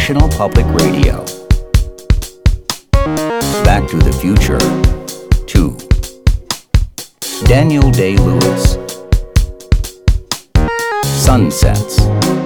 National Public Radio. Back to the Future 2. Daniel Day-Lewis. Sunsets.